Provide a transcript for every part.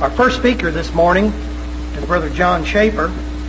Our first speaker this morning is Brother John Schaefer.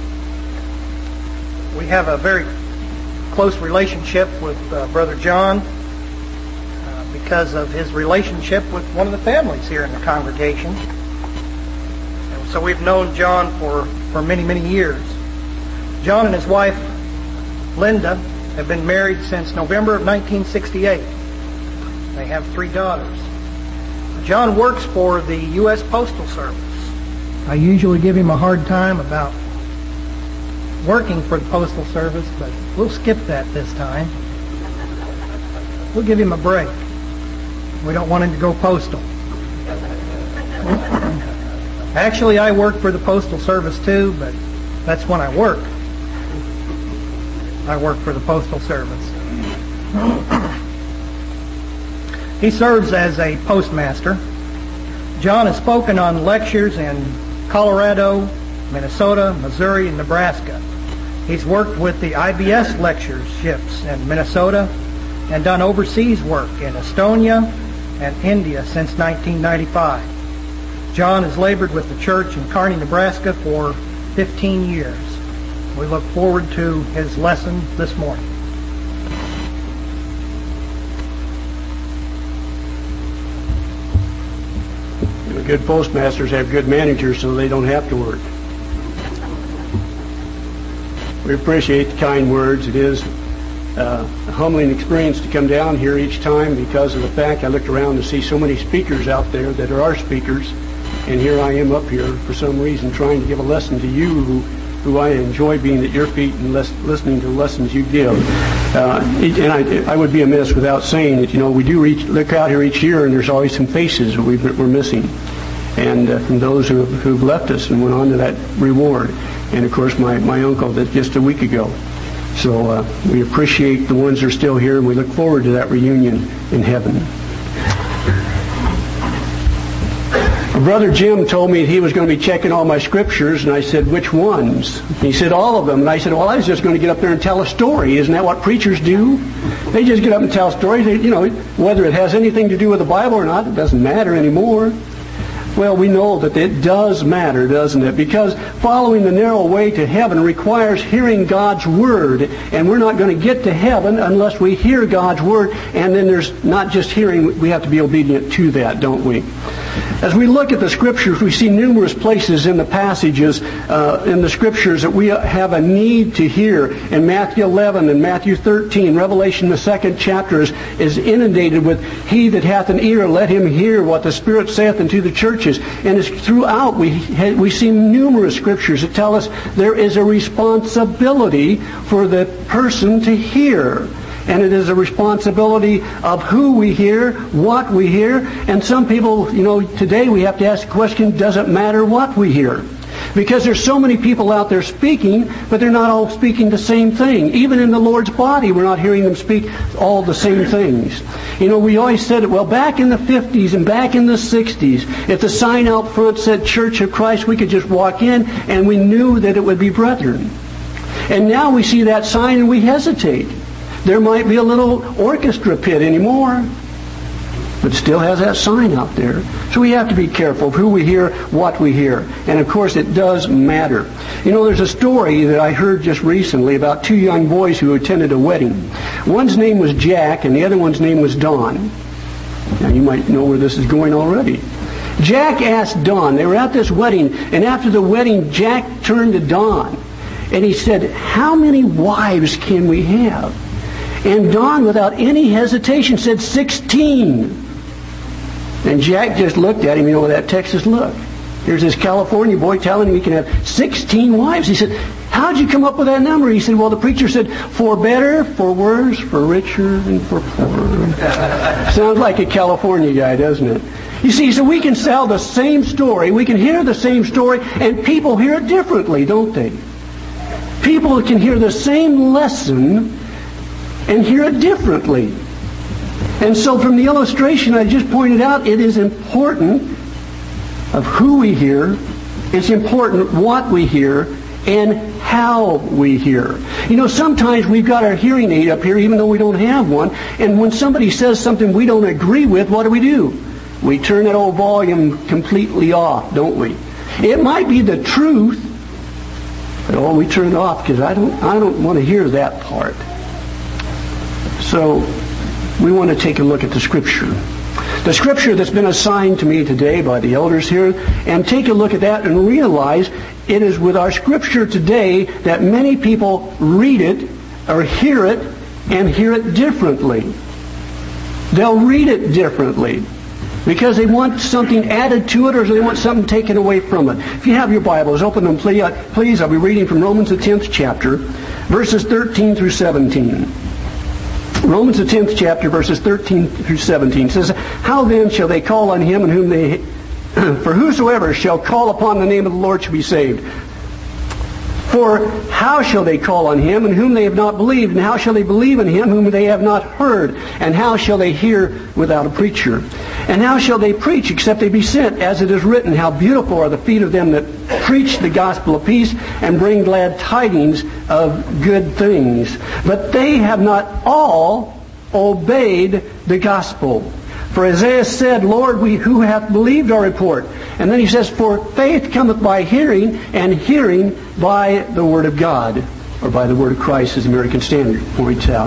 We have a very close relationship with Brother John because of his relationship with one of the families here in the congregation. And so we've known John for many, many years. John and his wife, Linda, have been married since November of 1968. They have 3 daughters. John works for the U.S. Postal Service. I usually give him a hard time about working for the Postal Service, but we'll skip that this time. We'll give him a break. We don't want him to go postal. Actually, I work for the Postal Service too, but that's when I work. I work for the Postal Service. He serves as a postmaster. John has spoken on lectures in Colorado, Minnesota, Missouri, and Nebraska. He's worked with the IBS lectureships in Minnesota and done overseas work in Estonia and India since 1995. John has labored with the church in Kearney, Nebraska for 15 years. We look forward to his lesson this morning. Good postmasters have good managers so they don't have to work. We appreciate the kind words. It is a humbling experience to come down here each time because of the fact I looked around to see so many speakers out there that are our speakers, and here I am up here for some reason trying to give a lesson to you who I enjoy being at your feet and listening to the lessons you give. And I would be amiss without saying that, we do look out here each year and there's always some faces that we're missing. And from those who've left us and went on to that reward. And of course my uncle that just a week ago. So we appreciate the ones that are still here, and we look forward to that reunion in heaven. Brother Jim told me he was going to be checking all my scriptures, and I said, which ones? He said, all of them. And I said, well, I was just going to get up there and tell a story. Isn't that what preachers do? They just get up and tell stories. Whether it has anything to do with the Bible or not, it doesn't matter anymore. Well, we know that it does matter, doesn't it? Because following the narrow way to heaven requires hearing God's Word. And we're not going to get to heaven unless we hear God's Word. And then there's not just hearing, we have to be obedient to that, don't we? As we look at the Scriptures, we see numerous places in the passages in the Scriptures that we have a need to hear. In Matthew 11 and Matthew 13, Revelation, the 2nd chapter, is inundated with, he that hath an ear, let him hear what the Spirit saith unto the churches. And it's throughout we see numerous scriptures that tell us there is a responsibility for the person to hear. And it is a responsibility of who we hear, what we hear. And some people, today we have to ask the question, does it matter what we hear? Because there's so many people out there speaking, but they're not all speaking the same thing. Even in the Lord's body, we're not hearing them speak all the same things. We always said it, well, back in the 50s and back in the 60s, if the sign out front said Church of Christ, we could just walk in and we knew that it would be brethren. And now we see that sign and we hesitate. There might be a little orchestra pit anymore, but still has that sign out there. So we have to be careful of who we hear, what we hear. And of course it does matter. There's a story that I heard just recently about 2 young boys who attended a wedding. One's name was Jack and the other one's name was Don. Now you might know where this is going already. Jack asked Don, they were at this wedding, and after the wedding Jack turned to Don and he said, how many wives can we have? And Don, without any hesitation, said 16. And Jack just looked at him, with that Texas look. Here's this California boy telling him he can have 16 wives. He said, how'd you come up with that number? He said, well, the preacher said, for better, for worse, for richer, and for poorer. Sounds like a California guy, doesn't it? You see, so we can tell the same story, we can hear the same story, and people hear it differently, don't they? People can hear the same lesson and hear it differently. And so from the illustration I just pointed out, it is important of who we hear, it's important what we hear, and how we hear. Sometimes we've got our hearing aid up here even though we don't have one, and when somebody says something we don't agree with, what do? we turn that old volume completely off, don't we? It might be the truth, but we turn it off because I don't want to hear that part. So we want to take a look at the Scripture. The Scripture that's been assigned to me today by the elders here, and take a look at that and realize it is with our Scripture today that many people read it or hear it and hear it differently. They'll read it differently because they want something added to it or they want something taken away from it. If you have your Bibles, open them please. I'll be reading from Romans the 10th chapter, verses 13 through 17. Romans the 10th chapter, verses 13 through 17 says, "How then shall they call on him in whom they... For whosoever shall call upon the name of the Lord shall be saved. For how shall they call on him in whom they have not believed? And how shall they believe in him whom they have not heard? And how shall they hear without a preacher? And how shall they preach except they be sent? As it is written, how beautiful are the feet of them that preach the gospel of peace and bring glad tidings of good things. But they have not all obeyed the gospel. For Isaiah said, Lord, who hath believed our report? And then he says, for faith cometh by hearing, and hearing by the word of God. Or by the word of Christ, as the American Standard points out.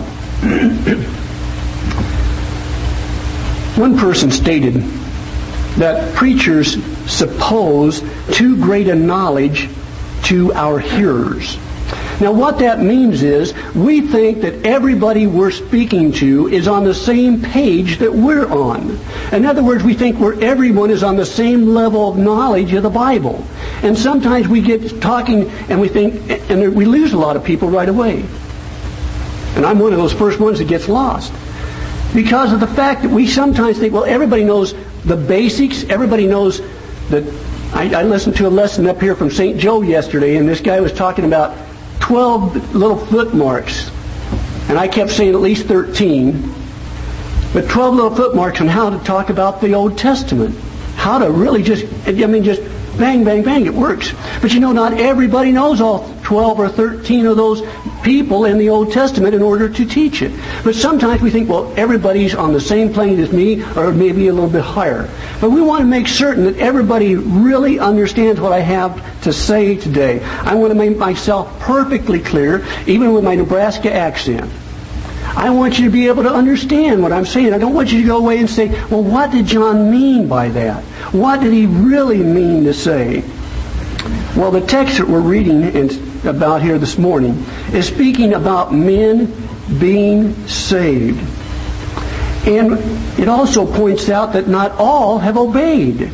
One person stated that preachers suppose too great a knowledge to our hearers. Now what that means is we think that everybody we're speaking to is on the same page that we're on. In other words, we think everyone is on the same level of knowledge of the Bible. And sometimes we get talking and we think, and we lose a lot of people right away. And I'm one of those first ones that gets lost. Because of the fact that we sometimes think, well, everybody knows the basics, everybody knows that... I listened to a lesson up here from St. Joe yesterday, and this guy was talking about 12 little footmarks. And I kept saying at least 13. But 12 little footmarks on how to talk about the Old Testament. How to really just bang, bang, bang, it works. But not everybody knows all 12 or 13 of those people in the Old Testament in order to teach it. But sometimes we think, well, everybody's on the same plane as me, or maybe a little bit higher. But we want to make certain that everybody really understands what I have to say today. I want to make myself perfectly clear, even with my Nebraska accent. I want you to be able to understand what I'm saying. I don't want you to go away and say, well, what did John mean by that? What did he really mean to say? Well, the text that we're reading about here this morning is speaking about men being saved. And it also points out that not all have obeyed.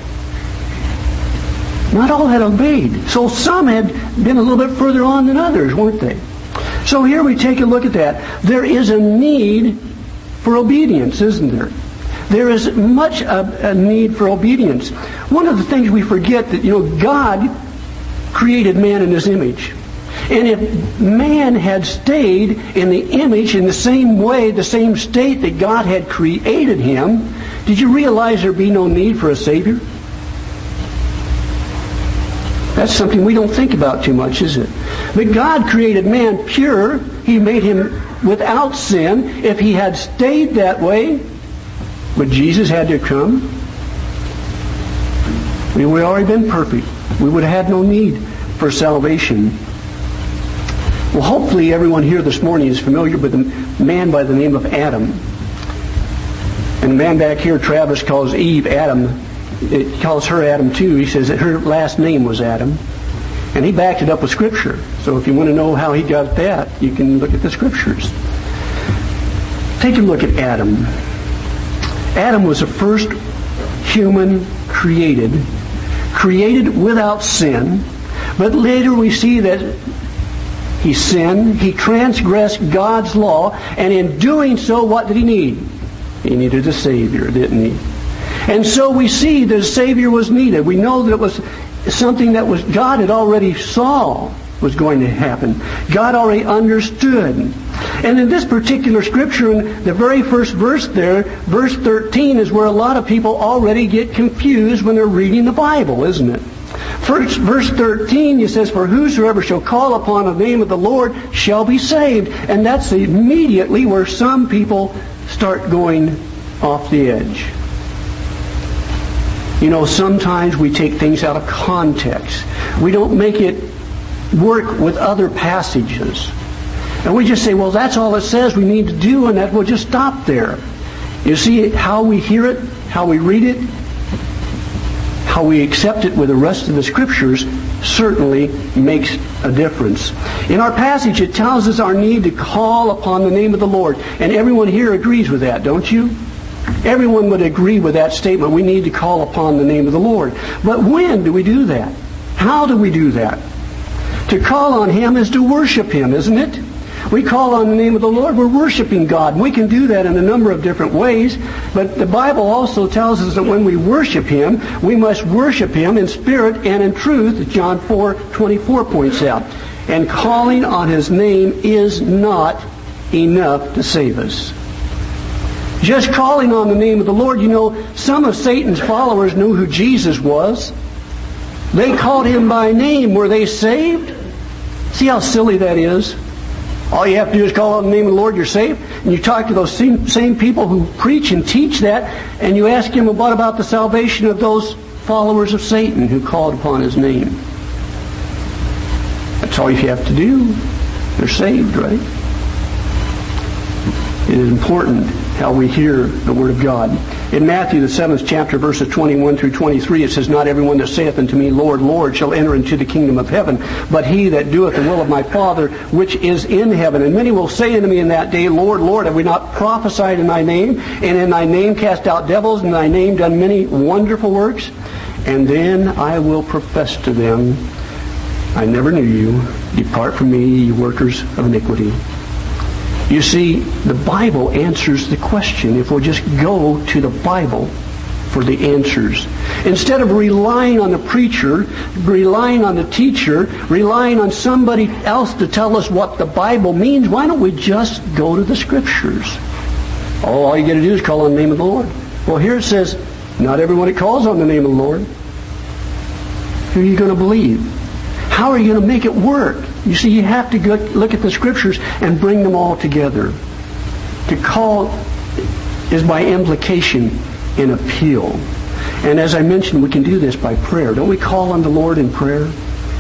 Not all had obeyed. So some had been a little bit further on than others, weren't they? So here we take a look at that. There is a need for obedience, isn't there? There is much a need for obedience. One of the things we forget that, God created man in His image. And if man had stayed in the image in the same way, the same state that God had created him, did you realize there'd be no need for a Savior? That's something we don't think about too much, is it? But God created man pure. He made him without sin. If he had stayed that way, but Jesus had to come, we would have already been perfect. We would have had no need for salvation. Well, hopefully everyone here this morning is familiar with a man by the name of Adam. And the man back here, Travis, calls Eve Adam. It calls her Adam too. He says that her last name was Adam. And he backed it up with Scripture. So if you want to know how he got that, you can look at the Scriptures. Take a look at Adam. Adam was the first human created without sin. But later we see that he sinned, he transgressed God's law, and in doing so, what did he need? He needed a Savior, didn't he? And so we see that a Savior was needed. We know that it was something that God had already saw was going to happen. God already understood. And in this particular scripture, in the very first verse there, verse 13, is where a lot of people already get confused when they're reading the Bible, isn't it? First, verse 13, it says, for whosoever shall call upon the name of the Lord shall be saved. And that's immediately where some people start going off the edge. You know, sometimes we take things out of context. We don't make it work with other passages. And we just say, well, that's all it says we need to do, and that we'll just stop there. You see, how we hear it, how we read it, how we accept it with the rest of the Scriptures certainly makes a difference. In our passage, it tells us our need to call upon the name of the Lord. And everyone here agrees with that, don't you? Everyone would agree with that statement. We need to call upon the name of the Lord. But when do we do that? How do we do that? To call on Him is to worship Him, isn't it? We call on the name of the Lord, we're worshiping God. We can do that in a number of different ways, but the Bible also tells us that when we worship Him, we must worship Him in spirit and in truth, as John 4:24 points out. And calling on His name is not enough to save us. Just calling on the name of the Lord, you know, some of Satan's followers knew who Jesus was. They called Him by name. Were they saved? See how silly that is? All you have to do is call on the name of the Lord, you're saved. And you talk to those same people who preach and teach that, and you ask them what about the salvation of those followers of Satan who called upon His name. That's all you have to do. They're saved, right? It is important how we hear the Word of God. In Matthew, the 7th chapter, verses 21 through 23, it says, "Not everyone that saith unto me, Lord, Lord, shall enter into the kingdom of heaven, but he that doeth the will of my Father which is in heaven. And many will say unto me in that day, Lord, Lord, have we not prophesied in thy name? And in thy name cast out devils, and in thy name done many wonderful works? And then I will profess to them, I never knew you. Depart from me, ye workers of iniquity." You see, the Bible answers the question if we'll just go to the Bible for the answers. Instead of relying on the preacher, relying on the teacher, relying on somebody else to tell us what the Bible means, why don't we just go to the Scriptures? Oh, all you got to do is call on the name of the Lord. Well, here it says, not everyone that calls on the name of the Lord. Who are you going to believe? How are you going to make it work? You see, you have to look at the Scriptures and bring them all together. To call is by implication an appeal. And as I mentioned, we can do this by prayer. Don't we call on the Lord in prayer?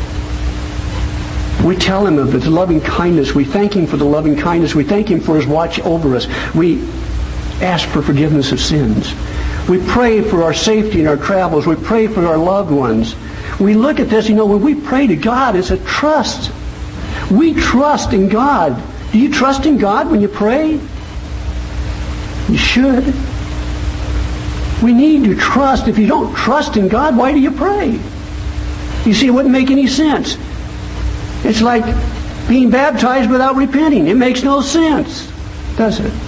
We tell Him of His loving kindness. We thank Him for the loving kindness. We thank Him for His watch over us. We ask for forgiveness of sins. We pray for our safety in our travels. We pray for our loved ones. We look at this, you know, when we pray to God, it's a trust. We trust in God. Do you trust in God when you pray? You should. We need to trust. If you don't trust in God, why do you pray? You see, it wouldn't make any sense. It's like being baptized without repenting. It makes no sense, does it?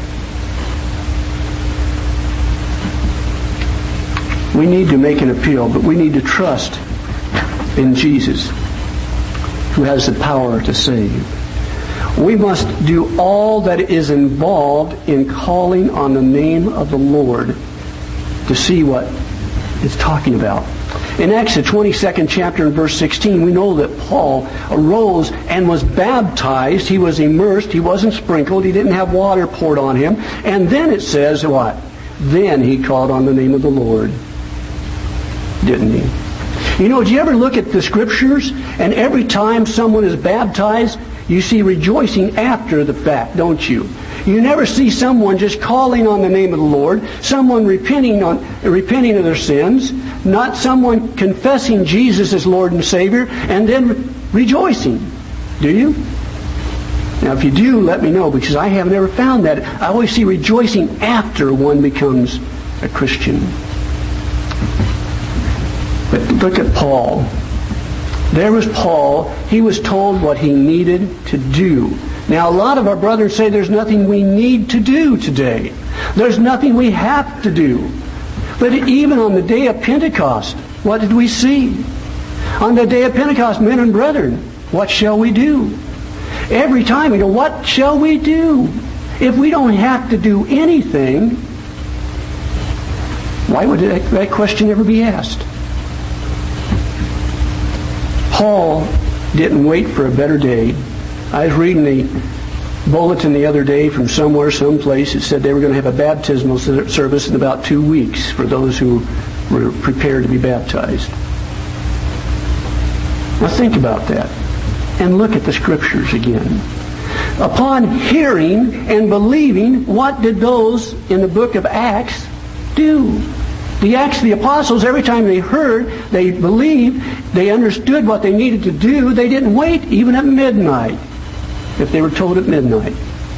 We need to make an appeal, but we need to trust in Jesus, who has the power to save. We must do all that is involved in calling on the name of the Lord to see what it's talking about. In Acts, the 22nd chapter and verse 16, we know that Paul arose and was baptized. He was immersed. He wasn't sprinkled. He didn't have water poured on him. And then it says what? Then he called on the name of the Lord. Didn't he? You know, do you ever look at the Scriptures and every time someone is baptized, you see rejoicing after the fact, don't you? You never see someone just calling on the name of the Lord, someone repenting of their sins, not someone confessing Jesus as Lord and Savior, and then rejoicing. Do you? Now, if you do, let me know, because I have never found that. I always see rejoicing after one becomes a Christian. But look at Paul. There was Paul. He was told what he needed to do. Now, a lot of our brothers say there's nothing we need to do today. There's nothing we have to do. But even on the day of Pentecost, what did we see? On the day of Pentecost, men and brethren, what shall we do? Every time we go, what shall we do? If we don't have to do anything, why would that question ever be asked? Paul didn't wait for a better day. I was reading the bulletin the other day from someplace. It said they were going to have a baptismal service in about 2 weeks for those who were prepared to be baptized. Now think about that and look at the Scriptures again. Upon hearing and believing, what did those in the book of Acts do? The Acts of the Apostles, every time they heard, they believed, they understood what they needed to do. They didn't wait even at midnight if they were told at midnight.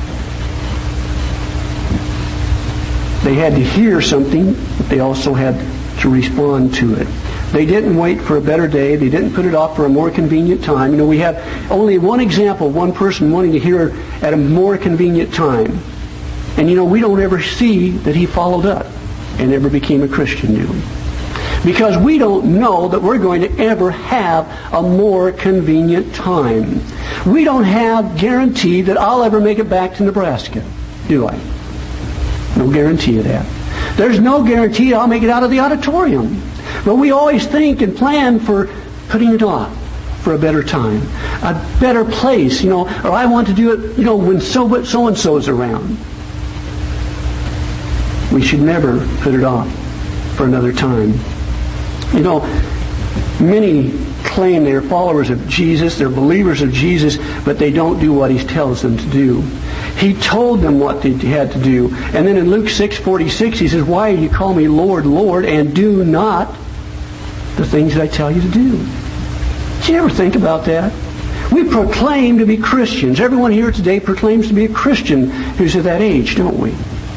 They had to hear something, but they also had to respond to it. They didn't wait for a better day. They didn't put it off for a more convenient time. You know, we have only one example of one person wanting to hear at a more convenient time. And you know, we don't ever see that he followed up and ever became a Christian, do we? Because we don't know that we're going to ever have a more convenient time. We don't have guarantee that I'll ever make it back to Nebraska, do I? No guarantee of that. There's no guarantee I'll make it out of the auditorium. But we always think and plan for putting it off for a better time, a better place, you know, or I want to do it, you know, when so-and-so's around. We should never put it off for another time. You know, many claim they're followers of Jesus, they're believers of Jesus, but they don't do what He tells them to do. He told them what they had to do. And then in Luke 6:46, He says, "Why do you call me Lord, Lord, and do not the things that I tell you to do?" Did you ever think about that? We proclaim to be Christians. Everyone here today proclaims to be a Christian who's at that age, don't we?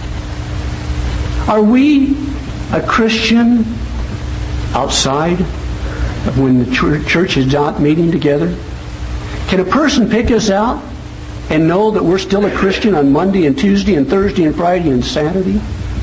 Are we a Christian outside of when the church is not meeting together? Can a person pick us out and know that we're still a Christian on Monday and Tuesday and Thursday and Friday and Saturday?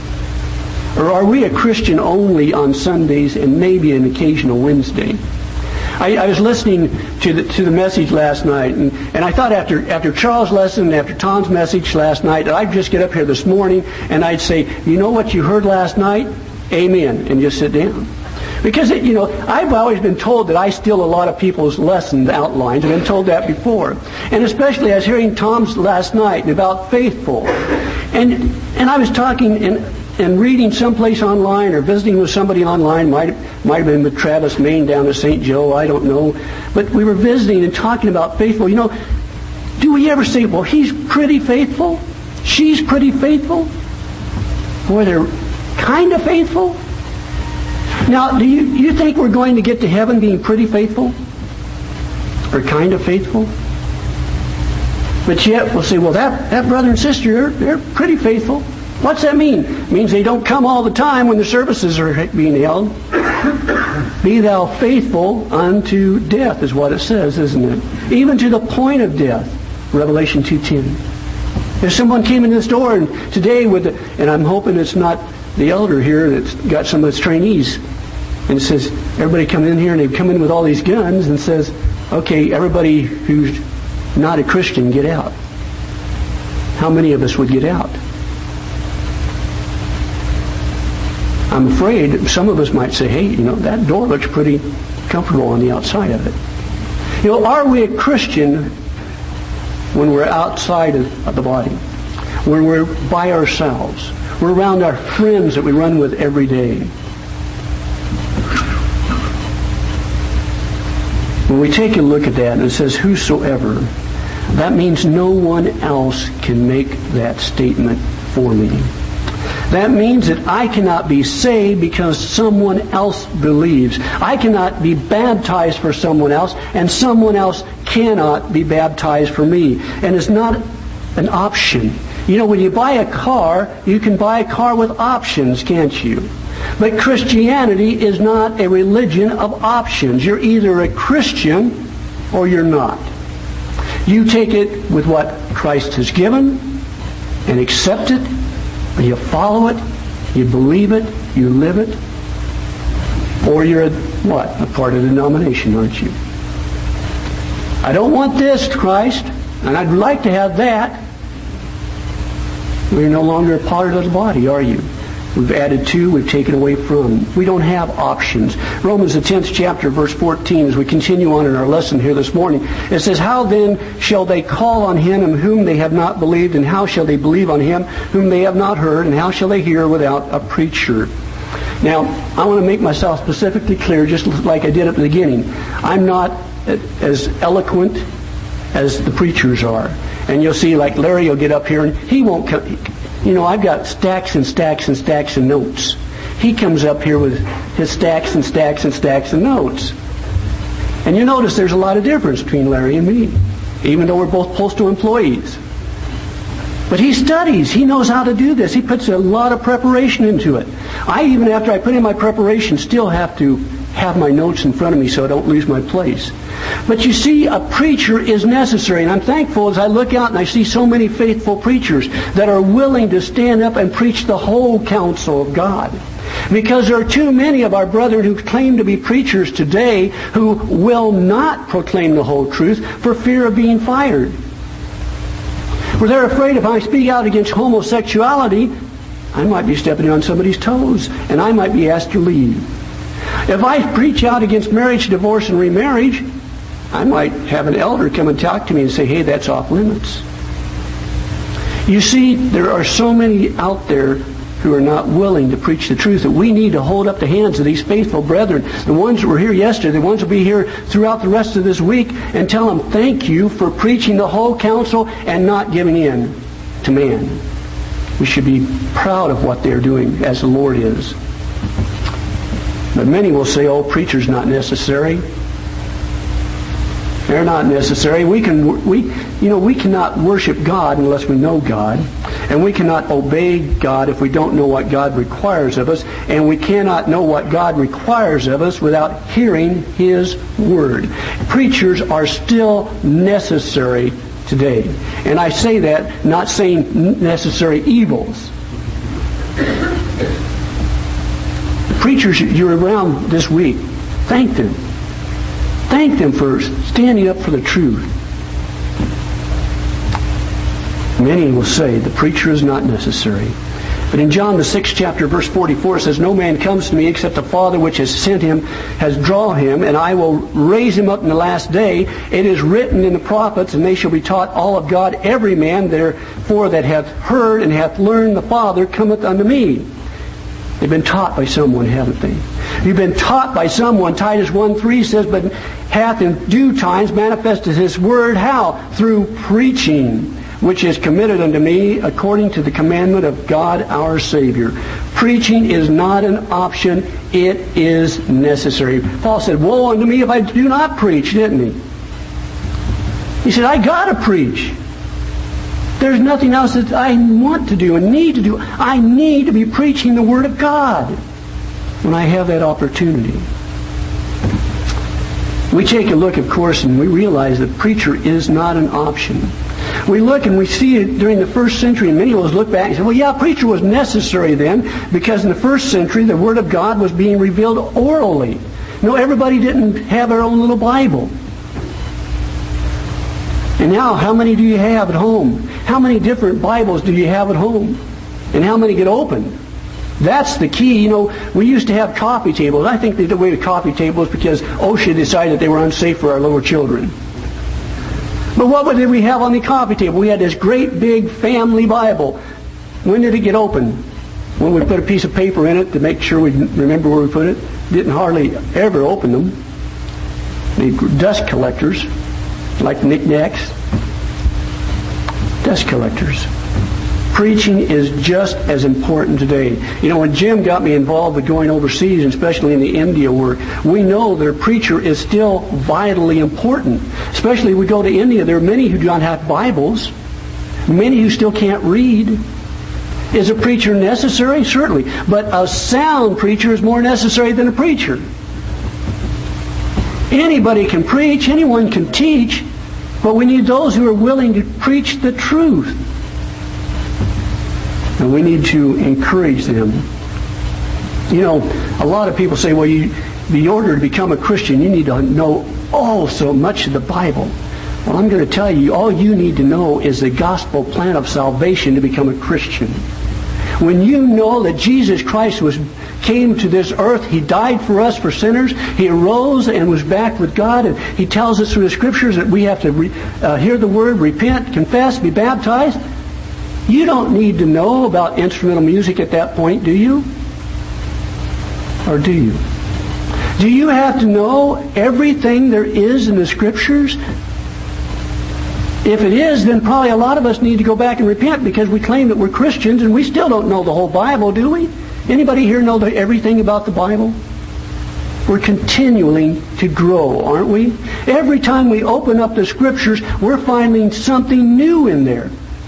Or are we a Christian only on Sundays and maybe an occasional Wednesday? I was listening to the message last night, and I thought after Charles' lesson and after Tom's message last night, that I'd just get up here this morning and I'd say, you know what you heard last night? Amen. And just sit down. Because, you know, I've always been told that I steal a lot of people's lesson outlines. I've been told that before. And especially I was hearing Tom's last night about faithful. And I was talking and reading someplace online or visiting with somebody online, might have been with Travis Main down at St. Joe, I don't know. But we were visiting and talking about faithful. You know, do we ever say, well, he's pretty faithful? She's pretty faithful? Boy, they're kind of faithful? Now, do you think we're going to get to heaven being pretty faithful? Or kind of faithful? But yet we'll say, well, that brother and sister, they're pretty faithful. What's that mean? It means they don't come all the time when the services are being held. Be thou faithful unto death is what it says, isn't it? Even to the point of death. Revelation 2:10. If someone came in this door and today and I'm hoping it's not the elder here that's got some of his trainees, and it says, everybody come in here and they come in with all these guns and says, okay, everybody who's not a Christian, get out. How many of us would get out? I'm afraid some of us might say, hey, you know, that door looks pretty comfortable on the outside of it. You know, are we a Christian when we're outside of the body? When we're by ourselves? We're around our friends that we run with every day. When we take a look at that and it says, whosoever, that means no one else can make that statement for me. That means that I cannot be saved because someone else believes. I cannot be baptized for someone else, and someone else cannot be baptized for me. And it's not an option. You know, when you buy a car, you can buy a car with options, can't you? But Christianity is not a religion of options. You're either a Christian or you're not. You take it with what Christ has given and accept it. You follow it, you believe it, you live it, or you're a part of the denomination, aren't you? I don't want this, Christ, and I'd like to have that. We're no longer a part of the body, are you? We've added to, we've taken away from. We don't have options. Romans the 10th chapter, verse 14, as we continue on in our lesson here this morning, it says, how then shall they call on him in whom they have not believed, and how shall they believe on him whom they have not heard, and how shall they hear without a preacher? Now, I want to make myself specifically clear, just like I did at the beginning. I'm not as eloquent as the preachers are. And you'll see, like Larry will get up here and he won't come. You know, I've got stacks and stacks and stacks of notes. He comes up here with his stacks and stacks and stacks of notes. And you notice there's a lot of difference between Larry and me, even though we're both postal employees. But he studies. He knows how to do this. He puts a lot of preparation into it. I, even after I put in my preparation, still have to have my notes in front of me so I don't lose my place. But you see, a preacher is necessary. And I'm thankful as I look out and I see so many faithful preachers that are willing to stand up and preach the whole counsel of God. Because there are too many of our brethren who claim to be preachers today who will not proclaim the whole truth for fear of being fired. For they're afraid if I speak out against homosexuality, I might be stepping on somebody's toes and I might be asked to leave. If I preach out against marriage, divorce, and remarriage, I might have an elder come and talk to me and say, hey, that's off limits. You see, there are so many out there who are not willing to preach the truth that we need to hold up the hands of these faithful brethren, the ones that were here yesterday, the ones that will be here throughout the rest of this week, and tell them thank you for preaching the whole counsel and not giving in to man. We should be proud of what they're doing as the Lord is. But many will say, oh, preacher's not necessary. They're not necessary. We cannot worship God unless we know God. And we cannot obey God if we don't know what God requires of us. And we cannot know what God requires of us without hearing His Word. Preachers are still necessary today. And I say that not saying necessary evils. Preachers you're around this week, thank them. Thank them for standing up for the truth. Many will say the preacher is not necessary. But in John the 6th chapter, verse 44, it says, no man comes to me except the Father which has sent him has drawn him, and I will raise him up in the last day. It is written in the prophets, and they shall be taught all of God. Every man therefore that hath heard and hath learned the Father cometh unto me. They've been taught by someone, haven't they? You've been taught by someone. Titus 1:3 says, but hath in due times manifested His Word. How? Through preaching, which is committed unto me according to the commandment of God our Savior. Preaching is not an option. It is necessary. Paul said, woe unto me if I do not preach, didn't he? He said, I got to preach. There's nothing else that I want to do and need to do. I need to be preaching the Word of God when I have that opportunity. We take a look, of course, and we realize that preacher is not an option. We look and we see it during the first century, and many of us look back and say, well, yeah, preacher was necessary then, because in the first century the Word of God was being revealed orally. No, everybody didn't have their own little Bible. And now, how many do you have at home? How many different Bibles do you have at home? And how many get opened? That's the key. You know, we used to have coffee tables. I think they did away with coffee tables because OSHA decided they were unsafe for our little children. But what did we have on the coffee table? We had this great big family Bible. When did it get opened? When we put a piece of paper in it to make sure we remember where we put it. Didn't hardly ever open them. The dust collectors, like knickknacks. Dust collectors. Preaching is just as important today. You know, when Jim got me involved with going overseas, and especially in the India work, we know that a preacher is still vitally important. Especially if we go to India, there are many who do not have Bibles. Many who still can't read. Is a preacher necessary? Certainly. But a sound preacher is more necessary than a preacher. Anybody can preach, anyone can teach, but we need those who are willing to preach the truth. And we need to encourage them. You know, a lot of people say, well, in order to become a Christian, you need to know so much of the Bible. Well, I'm going to tell you, all you need to know is the gospel plan of salvation to become a Christian. When you know that Jesus Christ came to this earth, He died for us, for sinners, He arose and was back with God, and He tells us through the Scriptures that we have to hear the Word, repent, confess, be baptized. You don't need to know about instrumental music at that point, do you? Or do you? Do you have to know everything there is in the Scriptures? If it is, then probably a lot of us need to go back and repent, because we claim that we're Christians and we still don't know the whole Bible, do we? Anybody here know everything about the Bible? We're continuing to grow, aren't we? Every time we open up the Scriptures, we're finding something new in there.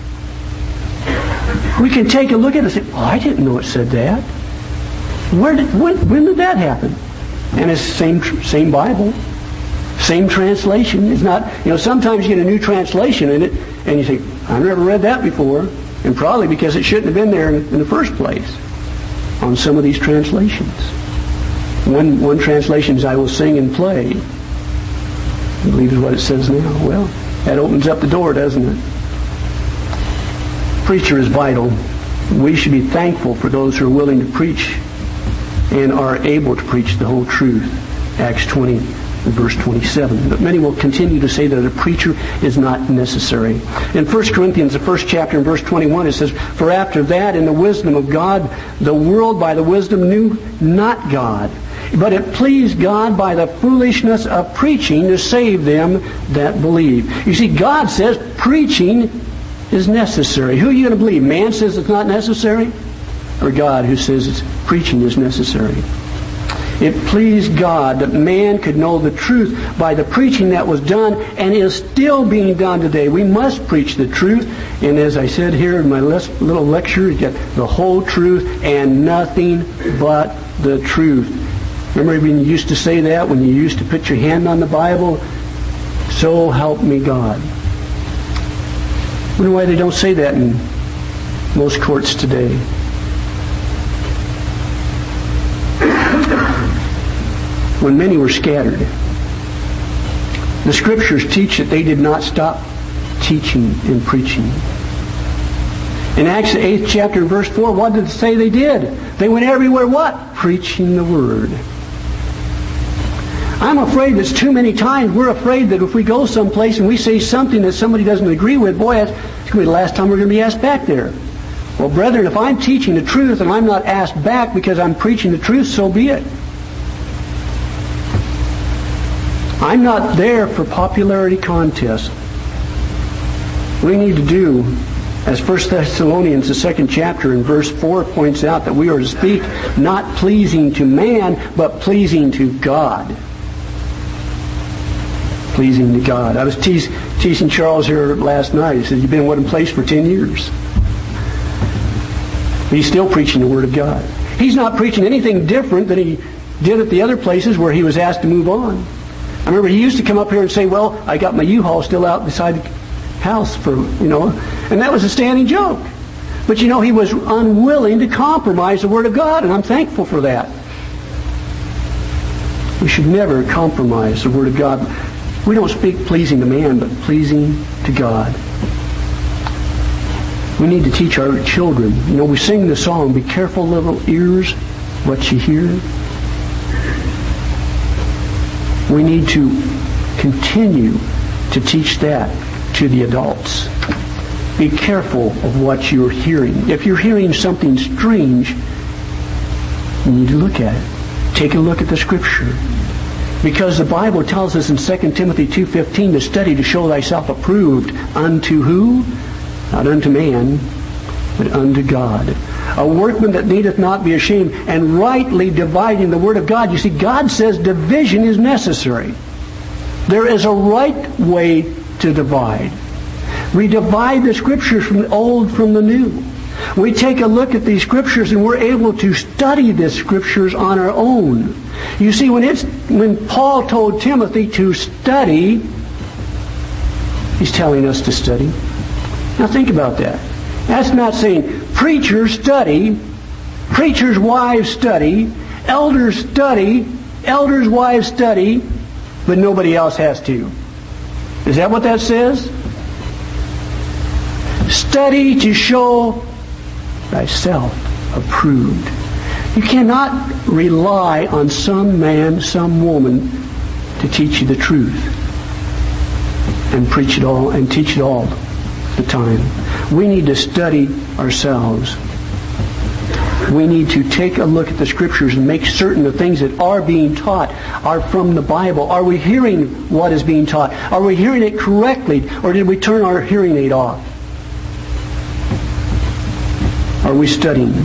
We can take a look at it and say, "Oh, I didn't know it said that. When did that happen?" And it's the same Bible, same translation. It's not, sometimes you get a new translation in it, and you think, "I've never read that before," and probably because it shouldn't have been there in the first place on some of these translations. One translation is, "I will sing and play," I believe is what it says now. Well, that opens up the door, doesn't it? Preacher is vital. We should be thankful for those who are willing to preach and are able to preach the whole truth. Acts 20 and verse 27. But many will continue to say that a preacher is not necessary. In 1 Corinthians, the first chapter, in verse 21, it says, "For after that, in the wisdom of God, the world by the wisdom knew not God. But it pleased God by the foolishness of preaching to save them that believe." You see, God says preaching is necessary. Who are you going to believe? Man says it's not necessary? Or God who says preaching is necessary? It pleased God that man could know the truth by the preaching that was done and is still being done today. We must preach the truth. And as I said here in my little lecture, you get the whole truth and nothing but the truth. Remember when you used to say that, when you used to put your hand on the Bible? "So help me God." I wonder why they don't say that in most courts today. When many were scattered, the Scriptures teach that they did not stop teaching and preaching. In Acts 8th chapter, verse 4, what did it say they did? They went everywhere, what? Preaching the Word. I'm afraid that too many times we're afraid that if we go someplace and we say something that somebody doesn't agree with, boy, it's going to be the last time we're going to be asked back there. Well, brethren, if I'm teaching the truth and I'm not asked back because I'm preaching the truth, so be it. I'm not there for popularity contests. We need to do, as 1 Thessalonians, the 2nd chapter, in verse 4 points out, that we are to speak not pleasing to man, but pleasing to God. Pleasing to God. I was teasing Charles here last night. He said, "You've been in one place for 10 years. He's still preaching the Word of God. He's not preaching anything different than he did at the other places where he was asked to move on. I remember he used to come up here and say, "Well, I got my U-Haul still out beside the house for, and that was a standing joke. But he was unwilling to compromise the Word of God, and I'm thankful for that. We should never compromise the Word of God. We don't speak pleasing to man, but pleasing to God. We need to teach our children. We sing the song, "Be careful, little ears, what you hear." We need to continue to teach that to the adults. Be careful of what you're hearing. If you're hearing something strange, you need to look at it. Take a look at the Scripture. Because the Bible tells us in 2 Timothy 2:15 to study to show thyself approved unto who? Not unto man, but unto God. A workman that needeth not be ashamed, and rightly dividing the Word of God. You see, God says division is necessary. There is a right way to divide. We divide the Scriptures from the old from the new. We take a look at these Scriptures and we're able to study the Scriptures on our own. You see, when Paul told Timothy to study, he's telling us to study. Now think about that. That's not saying preachers study, preachers' wives study, elders study, elders' wives study, but nobody else has to. Is that what that says? Study to show thyself approved. You cannot rely on some man, some woman to teach you the truth and preach it all and teach it all the time. We need to study ourselves. We need to take a look at the Scriptures and make certain the things that are being taught are from the Bible. Are we hearing what is being taught? Are we hearing it correctly, or did we turn our hearing aid off? Are we studying?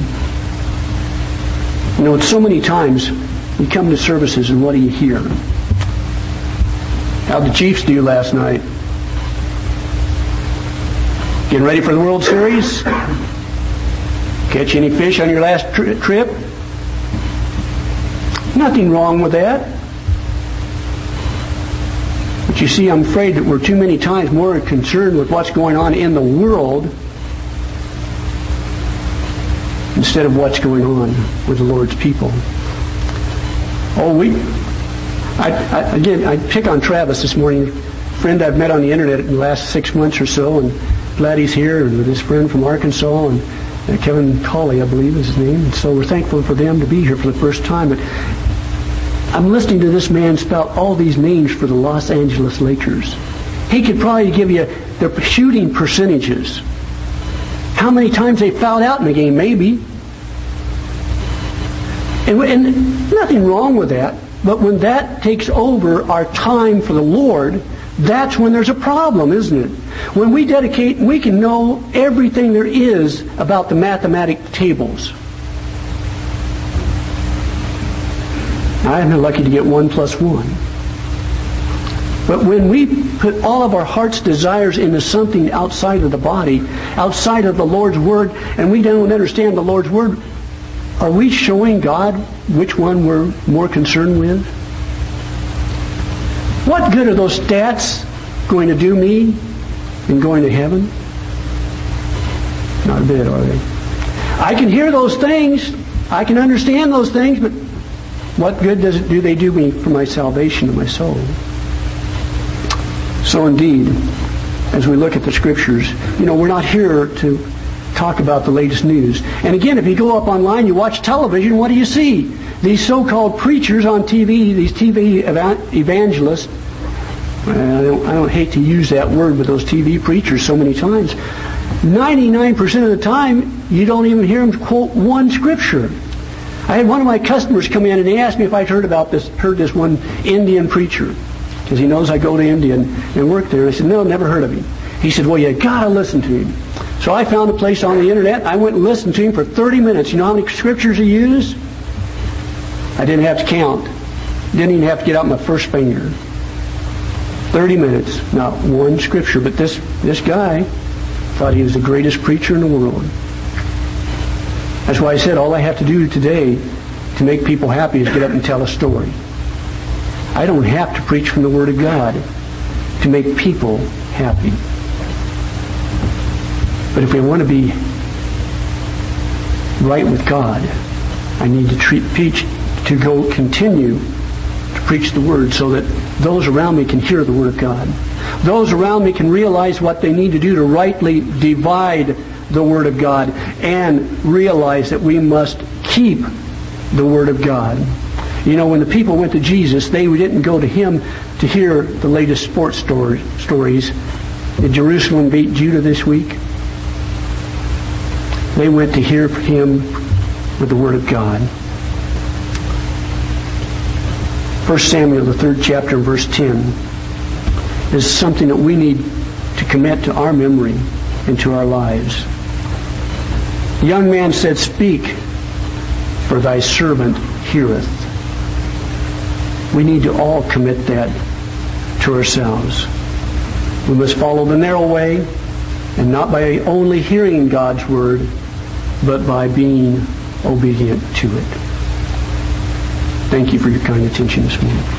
You know, so many times we come to services and what do you hear? How'd the Chiefs do last night? Getting ready for the World Series? Catch any fish on your last trip? Nothing wrong with that. But you see, I'm afraid that we're too many times more concerned with what's going on in the world instead of what's going on with the Lord's people. I pick on Travis this morning, a friend I've met on the internet in the last 6 months or so, and glad he's here, and with his friend from Arkansas, and Kevin Colley, I believe is his name. And so we're thankful for them to be here for the first time. But I'm listening to this man spout all these names for the Los Angeles Lakers. He could probably give you their shooting percentages. How many times they fouled out in the game, maybe. And nothing wrong with that. But when that takes over our time for the Lord, that's when there's a problem, isn't it? When we dedicate, we can know everything there is about the mathematic tables. I'm lucky to get 1 + 1. But when we put all of our heart's desires into something outside of the body, outside of the Lord's Word, and we don't understand the Lord's Word, are we showing God which one we're more concerned with? What good are those stats going to do me in going to heaven? Not a bit, are they? I can hear those things. I can understand those things, but what good do they do me for my salvation and my soul? So indeed, as we look at the Scriptures, we're not here to talk about the latest news. And again, if you go up online, you watch television, what do you see? These so-called preachers on TV, these TV evangelists, I don't hate to use that word with those TV preachers so many times. 99% of the time, you don't even hear them quote one scripture. I had one of my customers come in and he asked me if I'd heard this one Indian preacher, because he knows I go to India and work there. I said, no, never heard of him. He said, well, you got to listen to him. So I found a place on the internet. I went and listened to him for 30 minutes. You know how many scriptures he used? I didn't have to count. Didn't even have to get out my first finger. 30 minutes, not one scripture. But this guy thought he was the greatest preacher in the world. That's why I said all I have to do today to make people happy is get up and tell a story. I don't have to preach from the Word of God to make people happy. But if we want to be right with God, I need to continue to preach the Word so that those around me can hear the Word of God. Those around me can realize what they need to do to rightly divide the Word of God and realize that we must keep the Word of God. When the people went to Jesus, they didn't go to Him to hear the latest sports stories. Did Jerusalem beat Judah this week? They went to hear Him with the Word of God. 1 Samuel, the 3rd chapter, verse 10, is something that we need to commit to our memory and to our lives. The young man said, "Speak, for thy servant heareth." We need to all commit that to ourselves. We must follow the narrow way, and not by only hearing God's Word, but by being obedient to it. Thank you for your kind attention this morning.